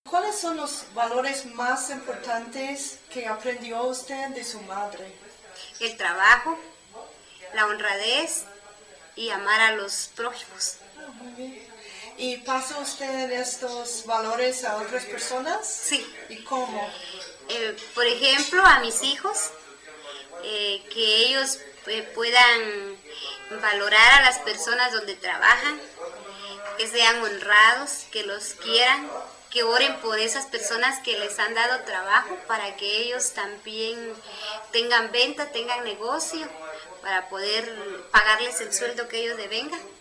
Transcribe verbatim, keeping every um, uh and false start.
¿Cuáles son los valores más importantes que aprendió usted de su madre? El trabajo, la honradez y amar a los prójimos. Ah, muy bien. ¿Y pasa usted estos valores a otras personas? Sí. ¿Y cómo? Eh, por ejemplo, a mis hijos, eh, que ellos eh, puedan valorar a las personas donde trabajan, que sean honrados, que los quieran, que oren por esas personas que les han dado trabajo para que ellos también tengan venta, tengan negocio, para poder pagarles el sueldo que ellos devengan.